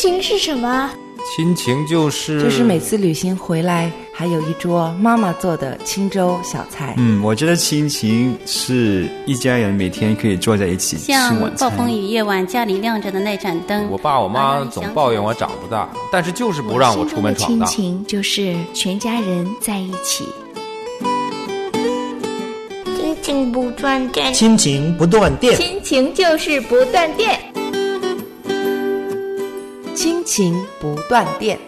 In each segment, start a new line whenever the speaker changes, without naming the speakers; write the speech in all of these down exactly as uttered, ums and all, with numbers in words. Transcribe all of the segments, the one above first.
情是什么？
亲情就是
就是每次旅行回来还有一桌妈妈做的清粥小菜。
嗯，我觉得亲情是一家人每天可以坐在一起吃晚餐。
像暴风雨夜晚家里亮着的那盏灯，
我爸我妈总抱怨我长不大，但是就是不让我出门闯荡。
亲情就是全家人在一起。亲情不断电，
亲情不断电，
亲情就是不断电。
亲情不断电。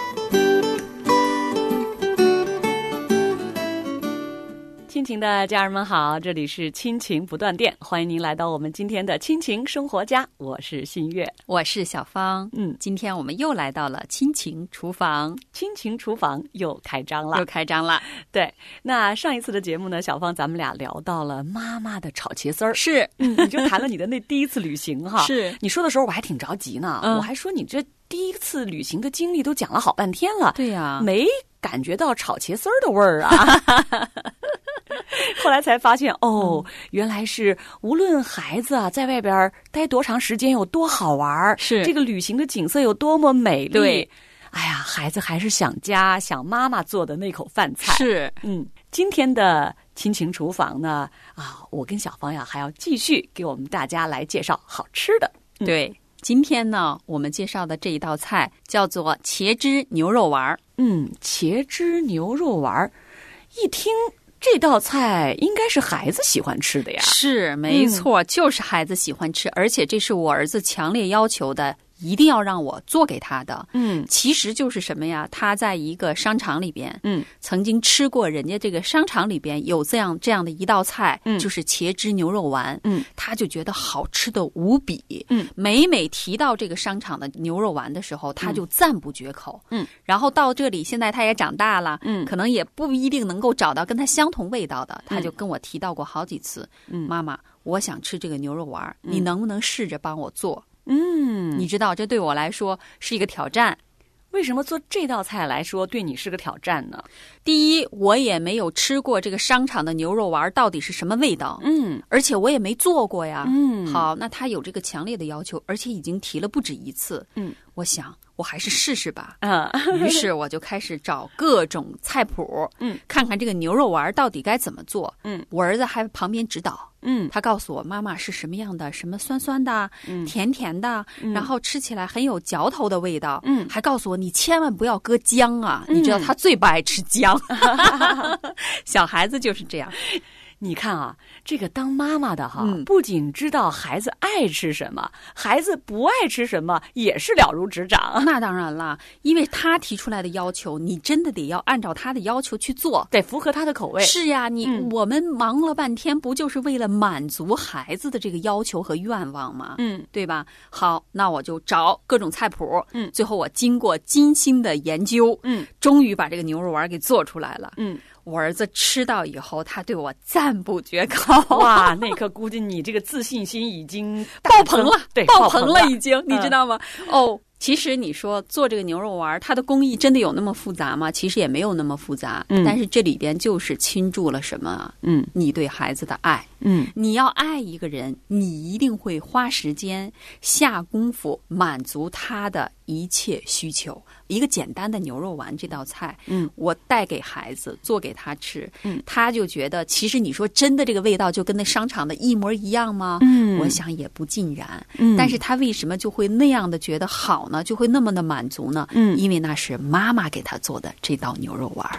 亲情的家人们好，这里是亲情不断电，欢迎您来到我们今天的亲情生活家，我是新月，
我是小芳。
嗯，
今天我们又来到了亲情厨房，
亲情厨房又开张了，
又开张了。
对，那上一次的节目呢，小芳咱们俩聊到了妈妈的炒茄丝儿，
是，
嗯，你就谈了你的那第一次旅行哈。
是，
你说的时候我还挺着急呢，嗯、我还说你这第一次旅行的经历都讲了好半天了，
对呀、啊，
没感觉到炒茄丝儿的味儿啊。后来才发现，哦，原来是无论孩子啊在外边待多长时间有多好玩，
是
这个旅行的景色有多么美丽。
对，
哎呀，孩子还是想家，想妈妈做的那口饭菜。
是，
嗯，今天的亲情厨房呢，啊，我跟小芳呀还要继续给我们大家来介绍好吃的。
嗯、对。今天呢，我们介绍的这一道菜叫做茄汁牛肉丸。
嗯，茄汁牛肉丸，一听这道菜应该是孩子喜欢吃的呀。
是，没错，嗯、就是孩子喜欢吃，而且这是我儿子强烈要求的，一定要让我做给他的。
嗯，
其实就是什么呀？他在一个商场里边，
嗯，
曾经吃过人家这个商场里边有这样这样的一道菜，
嗯，
就是茄汁牛肉丸，
嗯，
他就觉得好吃的无比，
嗯，
每每提到这个商场的牛肉丸的时候，他就赞不绝口，
嗯，
然后到这里，现在他也长大了，
嗯，
可能也不一定能够找到跟他相同味道的，他就跟我提到过好几次，
嗯，
妈妈，我想吃这个牛肉丸，嗯，你能不能试着帮我做？
嗯，
你知道这对我来说是一个挑战。
为什么做这道菜来说对你是个挑战呢？
第一，我也没有吃过这个商场的牛肉丸到底是什么味道，
嗯，
而且我也没做过呀，
嗯，
好，那他有这个强烈的要求，而且已经提了不止一次，
嗯，
我想我还是试试吧，
啊，
于是我就开始找各种菜谱，
嗯，
看看这个牛肉丸到底该怎么做，
嗯，
我儿子还旁边指导，
嗯，
他告诉我妈妈是什么样的，什么酸酸的，
嗯，
甜甜的，
嗯，
然后吃起来很有嚼头的味道，
嗯，
还告诉我你千万不要搁姜啊，
嗯，
你知道他最不爱吃姜，小孩子就是这样。
你看啊，这个当妈妈的哈，
嗯，
不仅知道孩子爱吃什么，孩子不爱吃什么也是了如指掌。
那当然了，因为他提出来的要求，你真的得要按照他的要求去做，
得符合他的口味。
是呀，你，
嗯，
我们忙了半天，不就是为了满足孩子的这个要求和愿望吗？
嗯，
对吧？好，那我就找各种菜谱，
嗯，
最后我经过精心的研究，
嗯，
终于把这个牛肉丸给做出来了，
嗯。
我儿子吃到以后，他对我赞不绝口。
哇，那一刻估计你这个自信心已经
爆棚了，
对，
爆棚
了
已经，你知道吗？
嗯，
哦，其实你说做这个牛肉丸，它的工艺真的有那么复杂吗？其实也没有那么复杂，
嗯，
但是这里边就是倾注了什么？
嗯，
你对孩子的爱。
嗯，
你要爱一个人，你一定会花时间下功夫满足他的一切需求。一个简单的牛肉丸这道菜，
嗯，
我带给孩子做给他吃，
嗯，
他就觉得其实你说真的这个味道就跟那商场的一模一样吗？
嗯，
我想也不尽然，
嗯，
但是他为什么就会那样的觉得好呢？就会那么的满足呢？
嗯，
因为那是妈妈给他做的这道牛肉丸。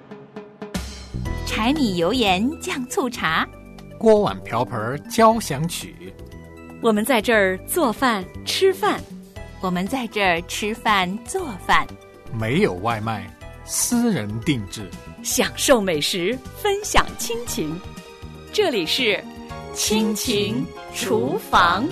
柴米油盐酱醋茶，
锅碗瓢盆交响曲，
我们在这儿做饭吃饭，
我们在这儿吃饭做饭，
没有外卖，私人定制，
享受美食，分享亲情。这里是亲情厨房。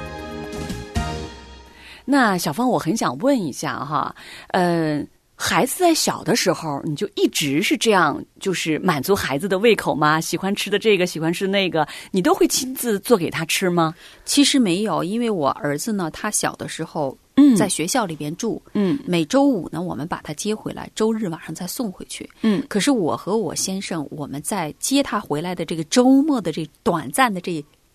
那小芳，我很想问一下哈，呃，孩子在小的时候，你就一直是这样，就是满足孩子的胃口吗？喜欢吃的这个，喜欢吃的那个，你都会亲自做给他吃吗？
其实没有，因为我儿子呢，他小的时候在学校里边住，
嗯，
每周五呢，我们把他接回来，周日晚上再送回去，
嗯。
可是我和我先生，我们在接他回来的这个周末的这短暂的这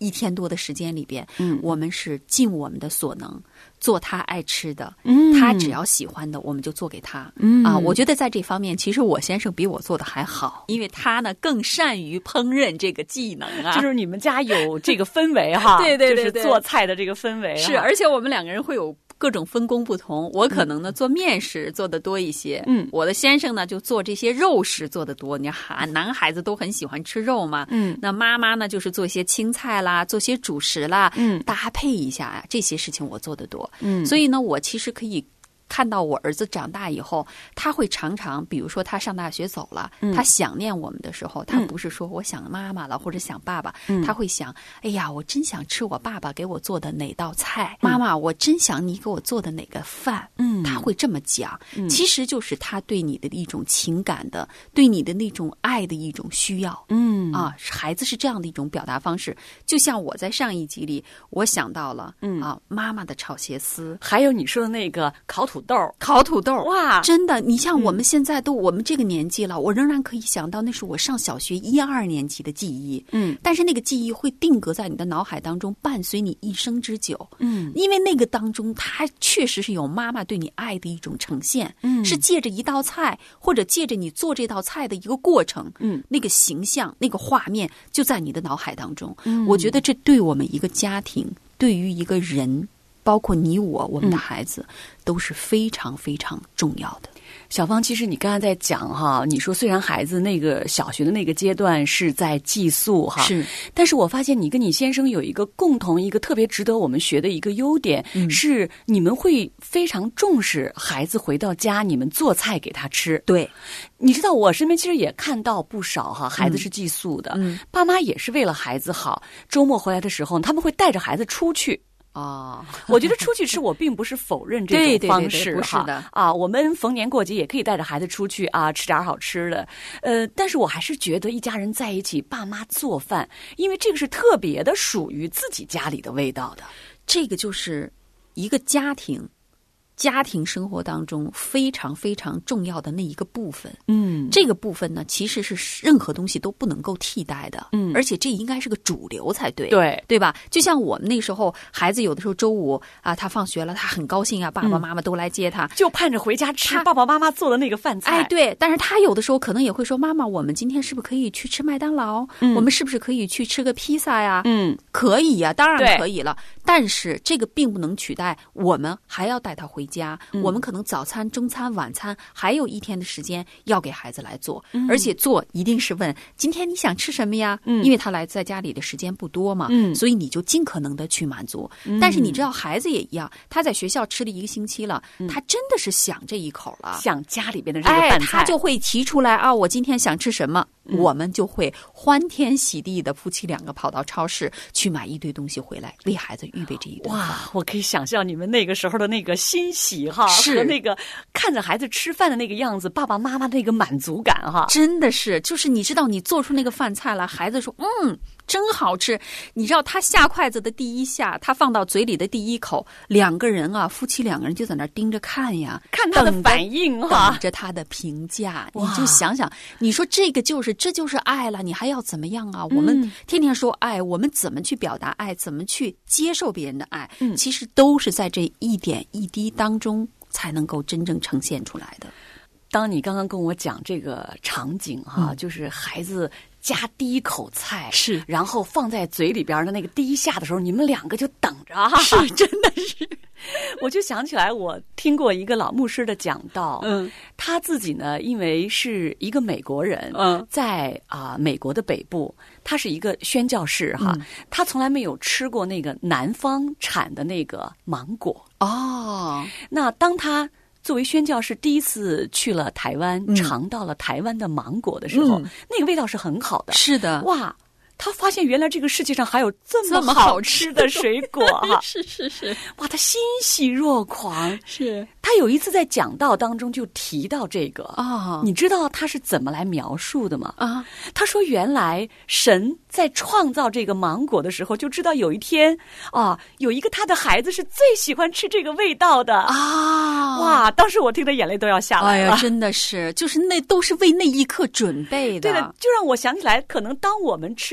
一天多的时间里边，
嗯，
我们是尽我们的所能做他爱吃的，
嗯，
他只要喜欢的我们就做给他，
嗯
啊，我觉得在这方面其实我先生比我做的还好，因为他呢更善于烹饪这个技能啊，
就是你们家有这个氛围哈，
对对对对，
就是做菜的这个氛围，
是，而且我们两个人会有各种分工不同，我可能呢、嗯、做面食做的多一些，
嗯，
我的先生呢就做这些肉食做的多，你看男孩子都很喜欢吃肉嘛，
嗯，
那妈妈呢就是做一些青菜啦，做些主食啦，
嗯，
搭配一下啊，这些事情我做的多，
嗯，
所以呢我其实可以看到我儿子长大以后，他会常常比如说他上大学走了、嗯、他想念我们的时候，他不是说我想妈妈了、嗯、或者想爸爸、嗯、他会想，哎呀我真想吃我爸爸给我做的哪道菜、嗯、妈妈我真想你给我做的哪个饭，嗯，他会这么讲、嗯、其实就是他对你的一种情感的对你的那种爱的一种需要，
嗯
啊，孩子是这样的一种表达方式。就像我在上一集里我想到了，嗯啊，妈妈的炒茄丝，
还有你说的那个烤土豆，
烤土豆，
哇，
真的，你像我们现在都、嗯、我们这个年纪了，我仍然可以想到那是我上小学一二年级的记忆，
嗯，
但是那个记忆会定格在你的脑海当中，伴随你一生之久，
嗯，
因为那个当中它确实是有妈妈对你爱的一种呈现，
嗯，
是借着一道菜或者借着你做这道菜的一个过程，
嗯，
那个形象那个画面就在你的脑海当中，
嗯，
我觉得这对我们一个家庭，对于一个人，包括你我我们的孩子、嗯、都是非常非常重要的。
小芳，其实你刚才在讲哈，你说虽然孩子那个小学的那个阶段是在寄宿哈，
是，
但是我发现你跟你先生有一个共同一个特别值得我们学的一个优点、嗯、是你们会非常重视孩子回到家你们做菜给他吃。
对，
你知道我身边其实也看到不少哈，孩子是寄宿的、
嗯、
爸妈也是为了孩子好，周末回来的时候他们会带着孩子出去。
哦，
我觉得出去吃我并不是否认这种方式，
对对对对，不是的
啊，我们逢年过节也可以带着孩子出去啊，吃点好吃的。呃，但是我还是觉得一家人在一起，爸妈做饭，因为这个是特别的属于自己家里的味道的。
这个就是一个家庭家庭生活当中非常非常重要的那一个部分，
嗯，
这个部分呢，其实是任何东西都不能够替代的，
嗯，
而且这应该是个主流才对，
对，
对吧？就像我们那时候，孩子有的时候周五啊，他放学了，他很高兴啊，爸爸妈妈都来接他，
嗯、就盼着回家吃爸爸妈妈做的那个饭菜。
哎，对，但是他有的时候可能也会说，妈妈，我们今天是不是可以去吃麦当劳？嗯、我们是不是可以去吃个披萨呀？
嗯，
可以呀，当然可以了。但是这个并不能取代我们还要带他回家，嗯、我们可能早餐、中餐、晚餐还有一天的时间要给孩子来做，
嗯、
而且做一定是问今天你想吃什么呀？
嗯、
因为他来在家里的时间不多嘛，
嗯、
所以你就尽可能的去满足。
嗯、
但是你知道孩子也一样，他在学校吃了一个星期了，
嗯、
他真的是想这一口了，
想家里边的这个饭菜，
哎、他就会提出来啊，我今天想吃什么。嗯、我们就会欢天喜地的夫妻两个跑到超市去买一堆东西回来，为孩子预备这一顿饭。
哇，我可以想象你们那个时候的那个欣喜哈，
是
和那个看着孩子吃饭的那个样子，爸爸妈妈那个满足感哈，
真的是，就是你知道你做出那个饭菜了，孩子说嗯真好吃，你知道他下筷子的第一下，他放到嘴里的第一口，两个人啊，夫妻两个人就在那盯着看呀，
看他的反应哈，
等着他的评价。你就想想，你说这个就是这就是爱了，你还要怎么样啊？我们天天说爱，我们怎么去表达爱，怎么去接受别人的爱，
嗯、
其实都是在这一点一滴当中才能够真正呈现出来的。
当你刚刚跟我讲这个场景哈、啊
嗯，
就是孩子夹第一口菜
是，
然后放在嘴里边的那个第一下的时候，你们两个就等着哈，
是真的是。
我就想起来，我听过一个老牧师的讲道，
嗯，
他自己呢，因为是一个美国人，
嗯，
在啊、呃、美国的北部，他是一个宣教士哈、嗯，他从来没有吃过那个南方产的那个芒果
哦。
那当他作为宣教士第一次去了台湾、
嗯，
尝到了台湾的芒果的时候、嗯，那个味道是很好的。
是的，
哇！他发现原来这个世界上还有这么好吃的水果哈、啊！
是是是，
哇，他欣喜若狂。
是
他有一次在讲道当中就提到这个
啊、哦，
你知道他是怎么来描述的吗？
啊，
他说原来神在创造这个芒果的时候，就知道有一天啊，有一个他的孩子是最喜欢吃这个味道的
啊！
哇，当时我听的眼泪都要下来了。
哎呀，真的是，就是那都是为那一刻准备的。
对的，就让我想起来，可能当我们吃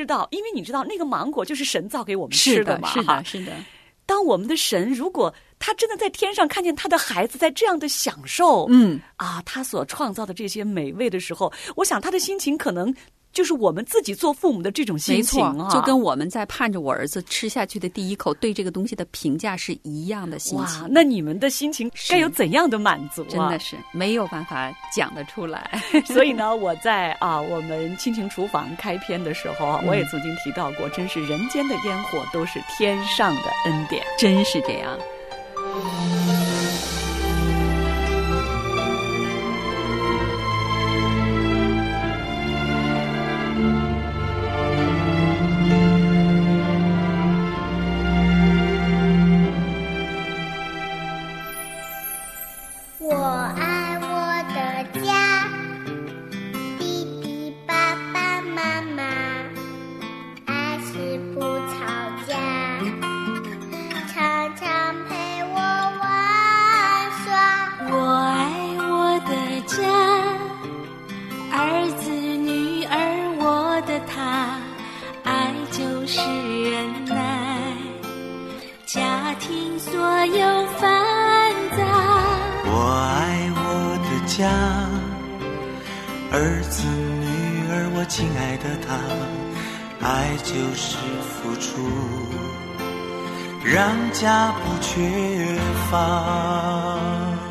道，因为你知道那个芒果就是神造给我们吃的嘛，
是的，是的，是的。
当我们的神如果他真的在天上看见他的孩子在这样的享受，
嗯
啊，他所创造的这些美味的时候，我想他的心情可能就是我们自己做父母的这种心情啊，
没错，就跟我们在盼着我儿子吃下去的第一口对这个东西的评价是一样的心情。
哇，那你们的心情该有怎样的满足啊？
真的是没有办法讲得出来。
所以呢，我在啊我们亲情厨房开篇的时候啊，
嗯、
我也曾经提到过，真是人间的烟火都是天上的恩典，
真是这样。
我爱我的家，弟弟爸爸妈妈，爱是不吵架，常常陪我玩耍。
我爱我的家，儿子女儿我的他，爱就是忍耐，家庭所有烦躁。
我爱我的家，儿子女儿我亲爱的他，爱就是付出，让家不缺乏，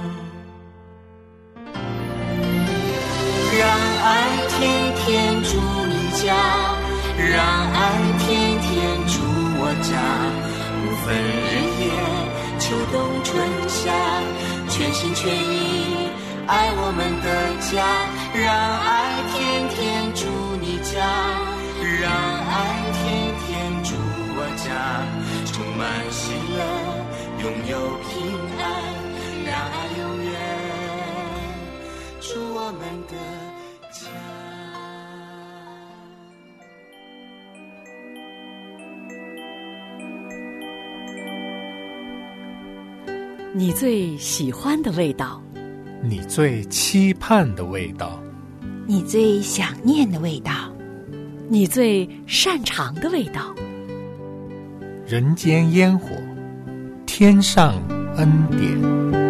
让爱天天住你家，让爱天天住我家，不分日夜秋冬春夏，全心全意爱我们的家，让爱天天住你家，让爱天天住我家，充满喜乐，拥有平安，让爱永远住我们的家。
你最喜欢的味道，
你最期盼的味道，
你最想念的味道，
你最擅长的味道。
人间烟火，天上恩典。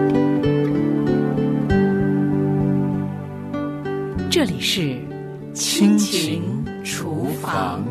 这里是
亲情厨房。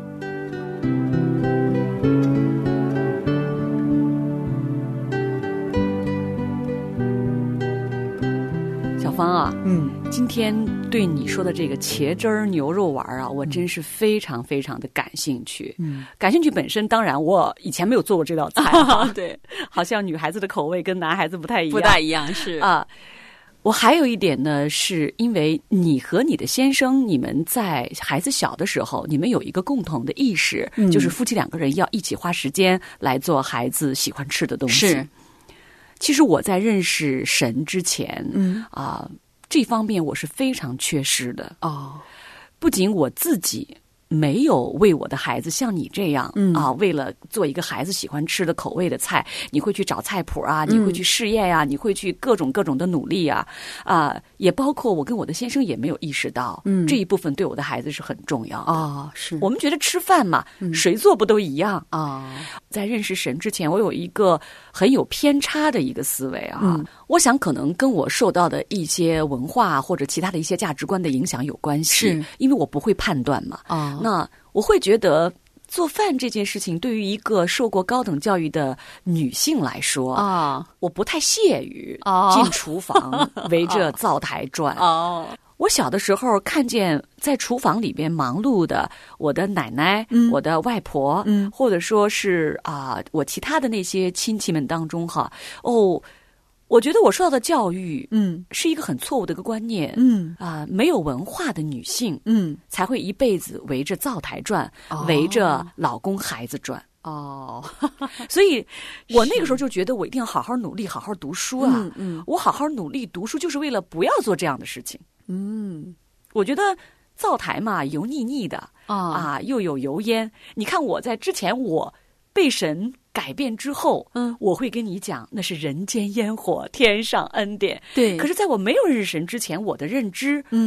方啊，嗯，今天对你说的这个茄汁儿牛肉丸啊，我真是非常非常的感兴趣。嗯，感兴趣本身，当然我以前没有做过这道菜、啊，对，好像女孩子的口味跟男孩子不太一样，
不大一样是
啊。我还有一点呢，是因为你和你的先生，你们在孩子小的时候，你们有一个共同的意识，嗯、就是夫妻两个人要一起花时间来做孩子喜欢吃的东西。
是。
其实我在认识神之前，嗯啊、呃，这方面我是非常缺失的
哦。
不仅我自己没有为我的孩子像你这样、嗯、啊，为了做一个孩子喜欢吃的口味的菜，你会去找菜谱啊，你会去试验呀、啊嗯，你会去各种各种的努力啊啊，也包括我跟我的先生也没有意识到，嗯，这一部分对我的孩子是很重要的
哦。是
我们觉得吃饭嘛，嗯、谁做不都一样
啊、哦？
在认识神之前，我有一个很有偏差的一个思维啊，嗯、我想可能跟我受到的一些文化或者其他的一些价值观的影响有关系，
是
因为我不会判断嘛
啊。哦
那我会觉得做饭这件事情对于一个受过高等教育的女性来说
啊、
哦，我不太屑于进厨房、哦、围着灶台转。
哦，
我小的时候看见在厨房里边忙碌的我的奶奶、嗯、我的外婆，嗯，或者说是啊、呃、我其他的那些亲戚们当中哈，哦。我觉得我受到的教育，嗯，是一个很错误的一个观念，嗯啊、呃，没有文化的女性，嗯，才会一辈子围着灶台转，哦、围着老公孩子转，
哦，
所以我那个时候就觉得我一定要好好努力，好好读书啊，
嗯嗯，
我好好努力读书就是为了不要做这样的事情，
嗯，
我觉得灶台嘛油腻腻的，
哦、
啊，又有油烟，你看我在之前我被神改变之后，嗯，我会跟你讲，那是人间烟火，天上恩典。
对，
可是在我没有认识神之前，我的认知，嗯，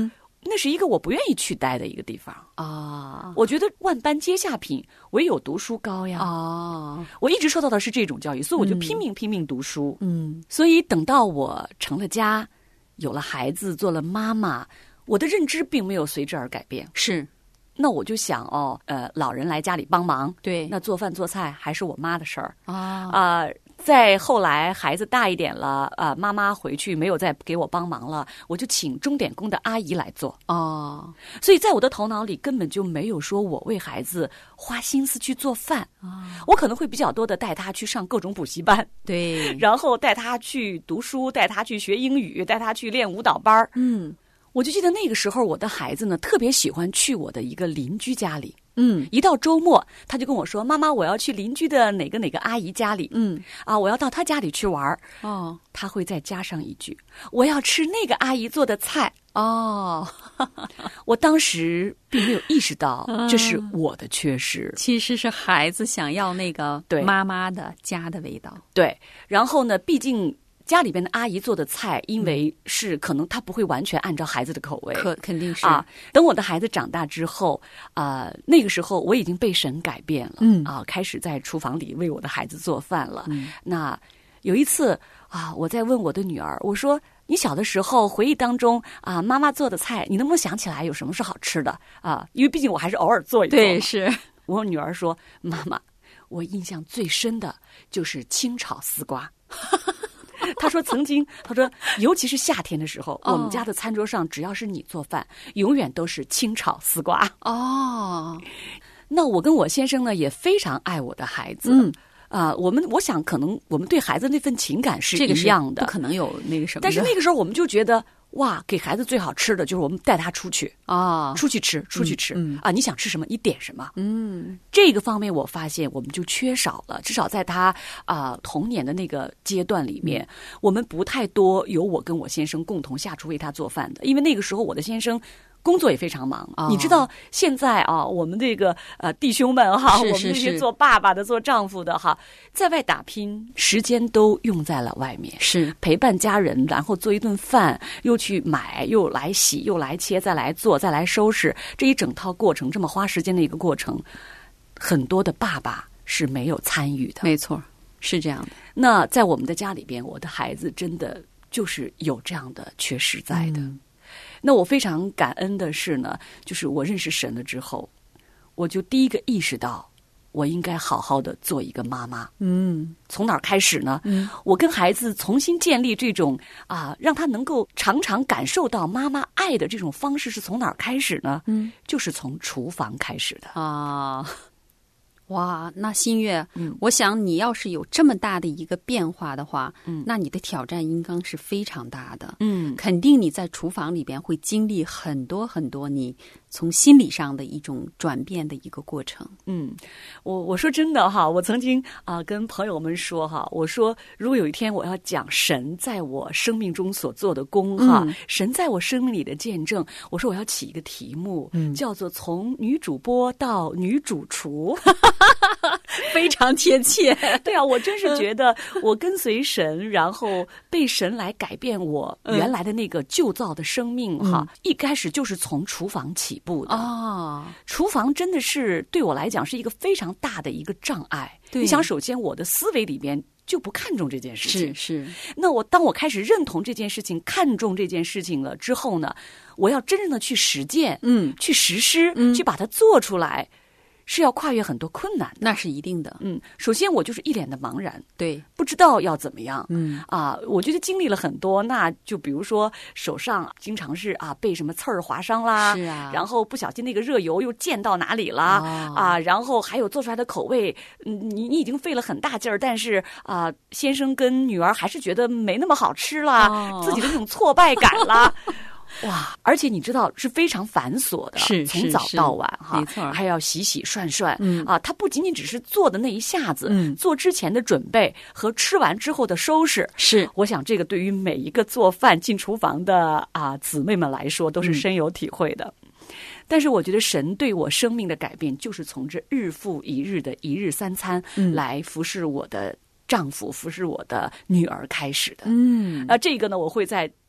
那是一个我不愿意去待的一个地方
啊。
我觉得万般皆下品，唯有读书高呀。
啊，
我一直受到的是这种教育，所以我就拼命拼命读书。
嗯，
所以等到我成了家，有了孩子，做了妈妈，我的认知并没有随之而改变。
是。
那我就想哦，呃，老人来家里帮忙，
对，
那做饭做菜还是我妈的事儿
啊
啊、呃。再后来孩子大一点了，啊、呃，妈妈回去没有再给我帮忙了，我就请钟点工的阿姨来做
哦。
所以在我的头脑里根本就没有说我为孩子花心思去做饭啊，我可能会比较多的带他去上各种补习班，
对，
然后带他去读书，带他去学英语，带他去练舞蹈班。
嗯。
我就记得那个时候，我的孩子呢特别喜欢去我的一个邻居家里。
嗯，
一到周末，他就跟我说：“妈妈，我要去邻居的哪个哪个阿姨家里。”
嗯，
啊，我要到她家里去玩。
哦，
他会再加上一句：“我要吃那个阿姨做的菜。”
哦，
我当时并没有意识到这是我的缺失，
嗯、其实是孩子想要那个妈妈的家的味道。
对，然后呢，毕竟。家里边的阿姨做的菜，因为是可能她不会完全按照孩子的口味，
可肯定是
啊。等我的孩子长大之后，啊、呃，那个时候我已经被神改变了，
嗯
啊，开始在厨房里为我的孩子做饭了。
嗯、
那有一次啊，我在问我的女儿，我说：“你小的时候回忆当中啊，妈妈做的菜，你能不能想起来有什么是好吃的啊？因为毕竟我还是偶尔做一做。”
对，是
我女儿说：“妈妈，我印象最深的就是清炒丝瓜。”他说曾经，他说尤其是夏天的时候，
哦、
我们家的餐桌上只要是你做饭，永远都是清炒丝瓜。
哦，
那我跟我先生呢也非常爱我的孩子。
嗯
啊、呃，我们我想可能我们对孩子那份情感是一样的，
这个、不可能有那个什么。
但是那个时候我们就觉得。哇，给孩子最好吃的就是我们带他出去
啊，
出去吃，出去吃、
嗯嗯、
啊！你想吃什么，你点什么。
嗯，
这个方面我发现我们就缺少了，至少在他啊、呃、童年的那个阶段里面、嗯，我们不太多有我跟我先生共同下厨为他做饭的，因为那个时候我的先生。工作也非常忙、哦，你知道现在啊，我们这个呃弟兄们哈，
是是是
我们这些做爸爸的、做丈夫的哈，在外打拼，时间都用在了外面，
是
陪伴家人，然后做一顿饭，又去买，又来洗，又来切，再来做，再来收拾，这一整套过程，这么花时间的一个过程，很多的爸爸是没有参与的。
没错，是这样的。
那在我们的家里边，我的孩子真的就是有这样的缺失在的。嗯，那我非常感恩的是呢，就是我认识神了之后，我就第一个意识到，我应该好好的做一个妈妈。
嗯，
从哪儿开始呢？
嗯，
我跟孩子重新建立这种啊，让他能够常常感受到妈妈爱的这种方式是从哪儿开始呢？
嗯，
就是从厨房开始的
啊。哇，那新月、
嗯，
我想你要是有这么大的一个变化的话，
嗯，
那你的挑战应当是非常大的。
嗯，
肯定你在厨房里边会经历很多很多你从心理上的一种转变的一个过程。
嗯，我我说真的哈，我曾经啊、呃、跟朋友们说哈，我说如果有一天我要讲神在我生命中所做的功哈、
嗯，
神在我生命里的见证，我说我要起一个题目，
嗯，
叫做从女主播到女主厨。
非常贴切。
对啊，我真是觉得我跟随神，然后被神来改变我原来的那个旧造的生命哈、嗯，一开始就是从厨房起步的
哦。
厨房真的是对我来讲是一个非常大的一个障碍。你想，首先我的思维里边就不看重这件事情，
是是。
那我当我开始认同这件事情、看重这件事情了之后呢，我要真正的去实践，
嗯，
去实施，
嗯，
去把它做出来。是要跨越很多困难的，
那是一定的。
嗯，首先我就是一脸的茫然，
对，
不知道要怎么样。
嗯
啊，我觉得经历了很多，那就比如说手上经常是啊被什么刺儿划伤啦，
是啊，
然后不小心那个热油又溅到哪里啦，
哦、
啊，然后还有做出来的口味，嗯，你你已经费了很大劲儿，但是啊，先生跟女儿还是觉得没那么好吃啦，
哦、
自己的那种挫败感啦。哇！而且你知道是非常繁琐的，
是
从早到晚哈，
没错，
还要洗洗涮涮，
嗯
啊，它不仅仅只是做的那一下子，
嗯，
做之前的准备和吃完之后的收拾，
是，
我想这个对于每一个做饭进厨房的啊姊妹们来说都是深有体会的。嗯，但是我觉得神对我生命的改变，就是从这日复一日的一日三餐来服侍我的丈夫、服侍我的女儿开始的。
嗯，
啊，这个呢，我会在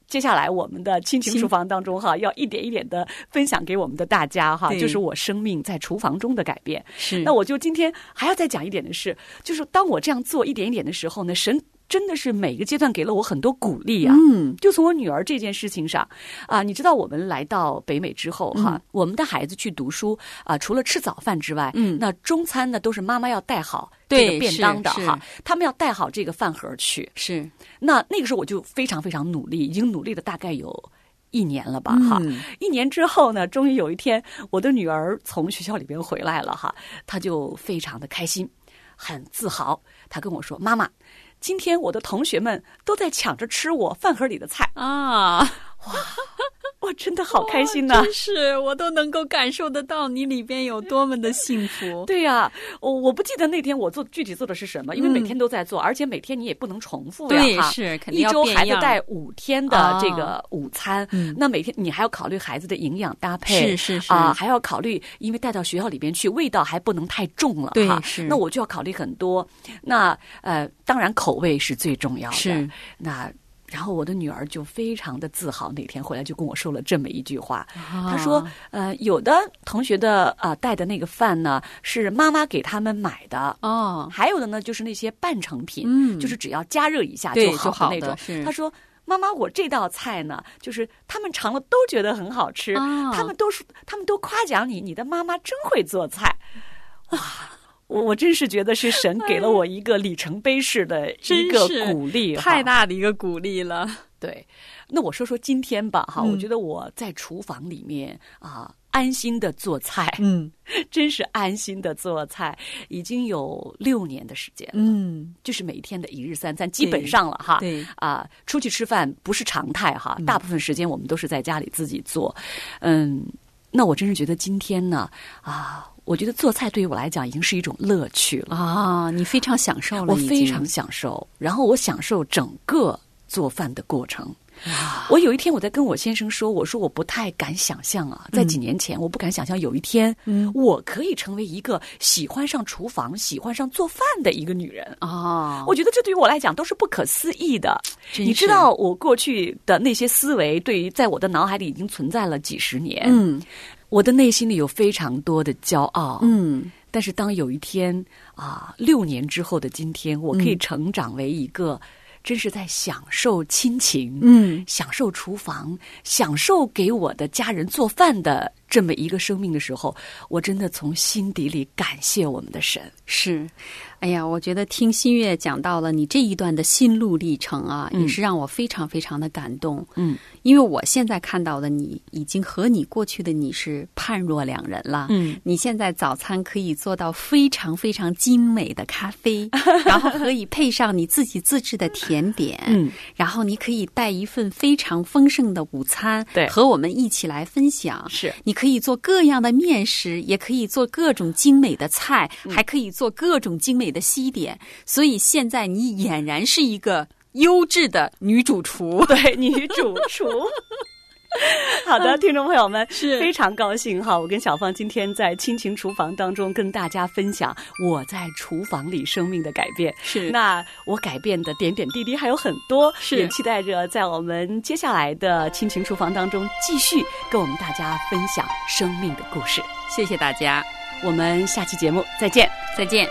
接下来我们的亲情厨房当中哈，要一点一点的分享给我们的大家哈，就是我生命在厨房中的改变。
是，
那我就今天还要再讲一点的是，就是当我这样做一点一点的时候呢，神真的是每个阶段给了我很多鼓励啊。
嗯，
就从我女儿这件事情上啊，你知道我们来到北美之后哈，嗯、我们的孩子去读书啊，除了吃早饭之外，嗯，那中餐呢都是妈妈要带好这个便当的哈，他们要带好这个饭盒去。
是，
那那个时候我就非常非常努力，已经努力了大概有一年了吧哈、嗯。一年之后呢，终于有一天，我的女儿从学校里边回来了哈，她就非常的开心，很自豪，她跟我说：“妈妈。”今天我的同学们都在抢着吃我饭盒里的菜
啊！
哇，我真的好开心呐、啊！
真是，我都能够感受得到你里边有多么的幸福。
对呀、啊，我我不记得那天我做具体做的是什么，因为每天都在做，嗯、而且每天你也不能重复呀。
对，是肯定要
一周孩子带五天的这个午餐，
哦、
那每天你还要考虑孩子的营养搭配，
是是是
啊、呃，还要考虑，因为带到学校里边去，味道还不能太重了，
对，
哈
是。
那我就要考虑很多。那呃，当然口味是最重要的。
是
那。然后我的女儿就非常的自豪，哪天回来就跟我说了这么一句话，
啊、
她说：“呃，有的同学的啊、呃、带的那个饭呢是妈妈给他们买的
哦，
还有的呢就是那些半成品，
嗯，
就是只要加热一下
就
好的那种。”她说：“妈妈，我这道菜呢，就是他们尝了都觉得很好吃，
哦、
他们都说，他们都夸奖你，你的妈妈真会做菜。”哇！我我真是觉得是神给了我一个里程碑式的一个鼓励，
太大的一个鼓励了。
对，那我说说今天吧，哈、
嗯，
我觉得我在厨房里面啊，安心的做菜，
嗯，
真是安心的做菜，已经有六年的时间了，
嗯，
就是每天的一日三餐，基本上了哈，
对
啊，出去吃饭不是常态哈，大部分时间我们都是在家里自己做，嗯，那我真是觉得今天呢，啊。我觉得做菜对于我来讲已经是一种乐趣了
啊！你非常享受了，
我非常享受。然后我享受整个做饭的过程。我有一天我在跟我先生说，我说我不太敢想象啊，在几年前、嗯、我不敢想象有一天、嗯、我可以成为一个喜欢上厨房、喜欢上做饭的一个女人
啊、哦！
我觉得这对于我来讲都是不可思议的。你知道我过去的那些思维，对于在我的脑海里已经存在了几十年。
嗯。
我的内心里有非常多的骄傲，
嗯，
但是当有一天啊，六年之后的今天，我可以成长为一个真是在享受亲情，
嗯，
享受厨房，享受给我的家人做饭的这么一个生命的时候，我真的从心底里感谢我们的神。
是，哎呀，我觉得听新月讲到了你这一段的心路历程啊，
嗯、
也是让我非常非常的感动。
嗯，
因为我现在看到的你，已经和你过去的你是判若两人了。
嗯，
你现在早餐可以做到非常非常精美的咖啡，然后可以配上你自己自制的甜点，
嗯，
然后你可以带一份非常丰盛的午餐，
对，
和我们一起来分享。
是，
你可以做各样的面食，也可以做各种精美的菜，
嗯、
还可以做各种精美的西点。所以现在你俨然是一个优质的女主厨，
对，女主厨。好的，听众朋友们，
是
非常高兴哈！我跟小芳今天在亲情厨房当中跟大家分享我在厨房里生命的改变。
是，
那我改变的点点滴滴还有很多，
是
也期待着在我们接下来的亲情厨房当中继续跟我们大家分享生命的故事。
谢谢大家，
我们下期节目再见，
再见。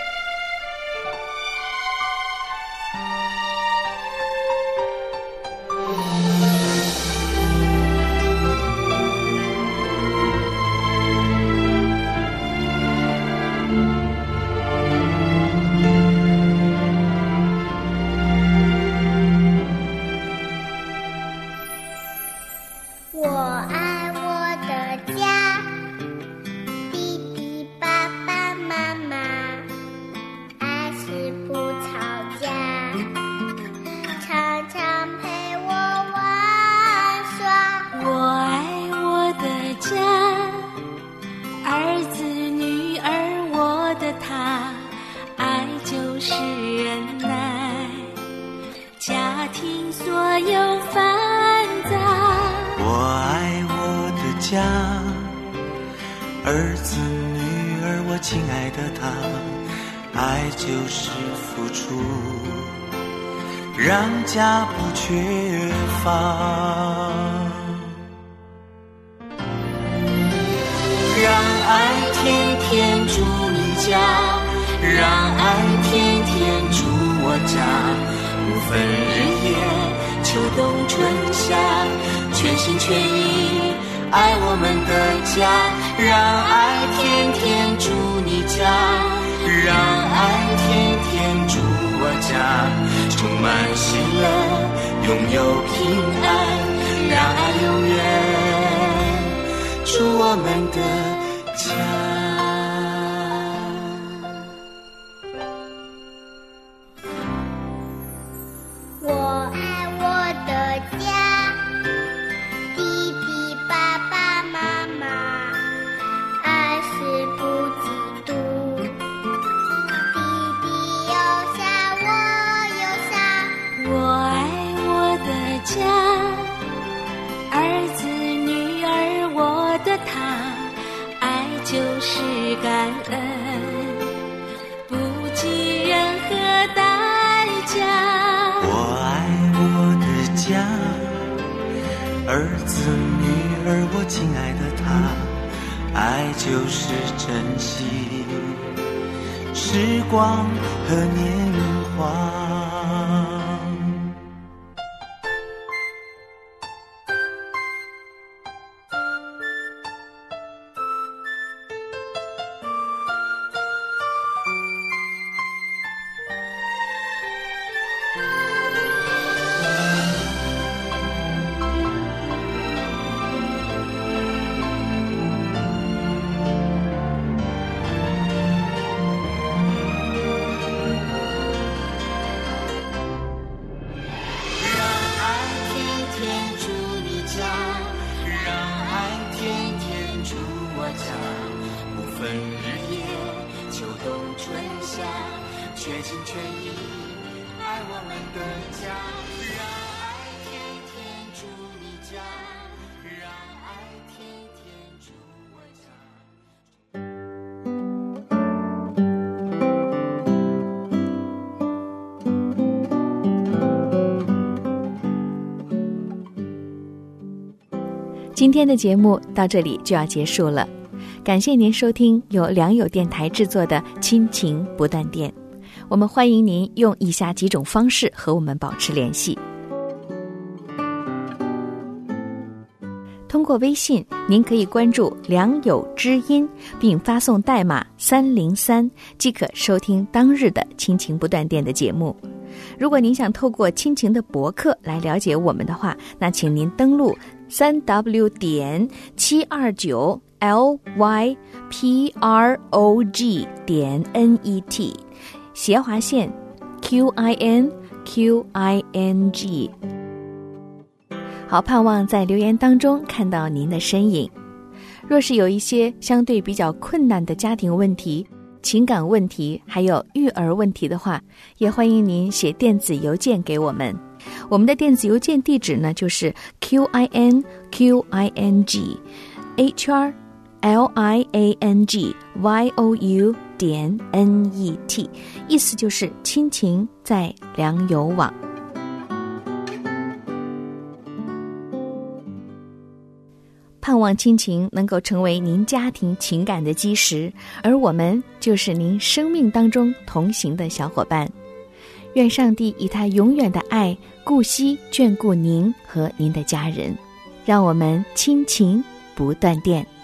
儿子女儿我亲爱的他，爱就是付出， 让家不缺乏。让爱天天住你家，让爱天天住我家，不分日夜秋冬春夏，全心全意爱我们的家。让爱天天住你家，让爱天天住我家，充满喜乐，拥有平安，让爱永远住我们的家。
感恩不计任何代价。
我爱我的家，儿子女儿我亲爱的他，爱就是珍惜时光和年华。全心全意爱我们的家，让爱天天住你家，让爱天天住我
家。今天的节目到这里就要结束了，感谢您收听由良友电台制作的亲情不断电。我们欢迎您用以下几种方式和我们保持联系。通过微信，您可以关注良友知音，并发送代码三零三，即可收听当日的亲情不断电的节目。如果您想透过亲情的博客来了解我们的话，那请您登录三 w 点七二九 l y p r o g 点 n e t斜划线 Q I N Q I N G。 好，盼望在留言当中看到您的身影。若是有一些相对比较困难的家庭问题、情感问题还有育儿问题的话，也欢迎您写电子邮件给我们。我们的电子邮件地址呢，就是 Q I N Q I N G H R L I A N G Y O U 点 N E T， 意思就是亲情在良友网。盼望亲情能够成为您家庭情感的基石，而我们就是您生命当中同行的小伙伴。愿上帝以他永远的爱顾惜眷顾您和您的家人，让我们亲情不断电。